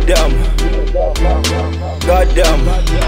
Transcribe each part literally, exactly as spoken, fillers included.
Goddamn. Goddamn.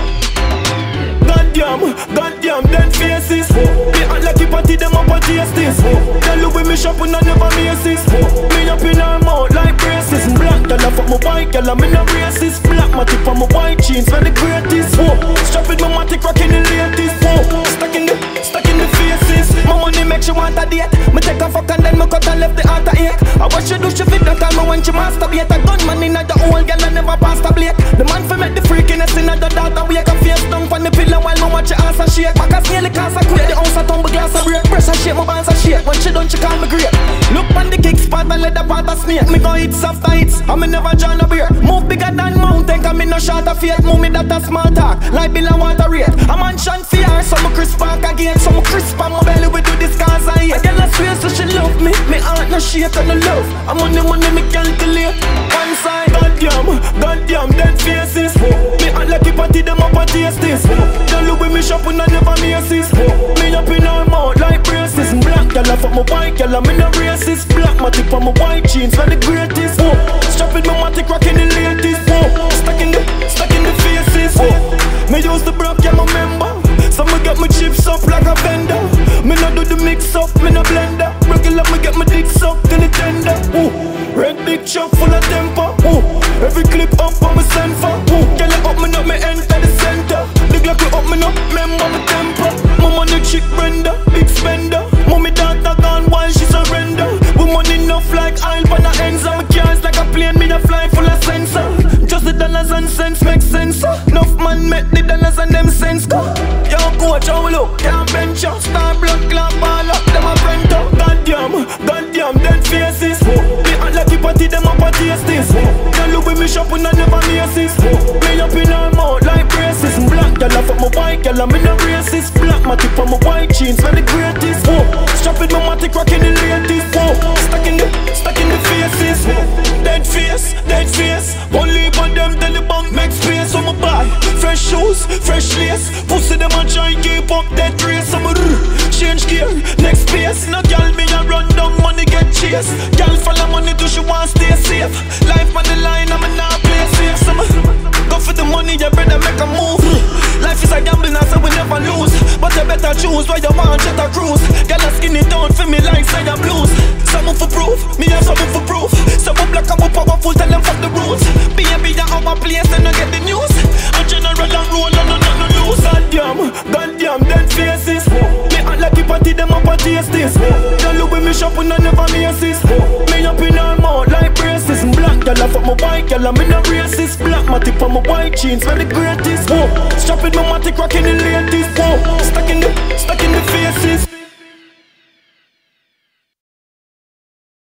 Goddamn, goddamn, dead faces. They act like you party them up and taste this. Tell you with me shopping and never misses. Me up in her mouth like braces. Black girl off my bike, girl I'm in a racist. Black matic on my white jeans, when the greatest. Strap with my matic rocking the latest. Stuck in the, stuck in the faces. My money makes you want a date. Me take a fuck and then me cut and left the heart a ache. I watch you do she fit the time when she masturbate. A gunman in the old girl and never passed a blake. The man for make the freakiness in the data wake. A face down from the pillow while me watch your ass a shake. Back as nearly cast a quake. The house a tumble glass a break. Press a shake, my bands a shake. When she done she call me great. Look on the kick spot and let the part a snake. Me go hits after hits, and me never join a beer. Move bigger than mountain, cause me no short of fate. Move me that a small talk, like bill and water rate. A mansion fear, so me crisp back again. So me crisp on my belly, we do this cause I hate. A girl a swear so she love me, me heart no shake and no love. I'm on the money me calculate. One side, goddamn, goddamn, dead faces. Me act like you party them up and taste this. Girl with me shopping and never misses. Me up in her mouth like braces. Black girl off my white girl, I'm in a racist. Black matic on my white jeans, when the greatest. Strap with my matic rocking the latest. Stuck in the, stuck in the faces. Me use the broke, yeah, my member. So me get my chips up like a vendor. Me no do the mix up, me no blender. Regular me get my dick sucked in the tender. Ooh. Red big chop full of temper. Ooh. Every clip up on my send for. Ooh. Girl it up me up, me enter the center. The Glock it up me up, remember my temper. My money chick Brenda, big spender. Mommy daughter gone while she surrender. We money enough like oil on the ends. And my cars like a plane, me a fly full of sensor. Just the dollars and cents make sense. Enough man make the dollars and them cents go. Yo coach, how we look? Can't bench up. Star blood clot ball up, them a friend up. Goddamn, goddamn, dead faces. They act like you party them up and taste this. Girl with me shopping and never misses. Me up in her mouth like braces. Black girl off my white girl, I'm in a racist. Black matic on my white jeans, when the greatest. Strap with my matic rocking the latest. Stuck in the, stuck in the faces. Dead face, dead face. Only for them tell the bank make space on my buy. Fresh shoes, fresh lace. Pussy them a try keep up that race. I'm a change gear, next pace. No girl me a run down, money get chase. Girl follow money till she want stay safe. Life on the line, I'm a not play safe. So go for the money, you better make a move. Life is a gambling, so we never lose. But you better choose where you want jet a cruise. Girl a skinny down for me like cider blues. Something for proof, me have something for proof. Some black and powerful, tell them fuck the rules. Baby, you're our place and I get the news. A general and roll and no, no, no lose. Goddamn, goddamn, dead faces. Me act like you party them up and taste this. Girl with me shopping and never misses. Me up in her mouth like braces. Black girl off my bike, girl I'm in a racist. Black matic on my white jeans, when the greatest. Strap with my matic rocking the latest. Stuck in the, stuck in the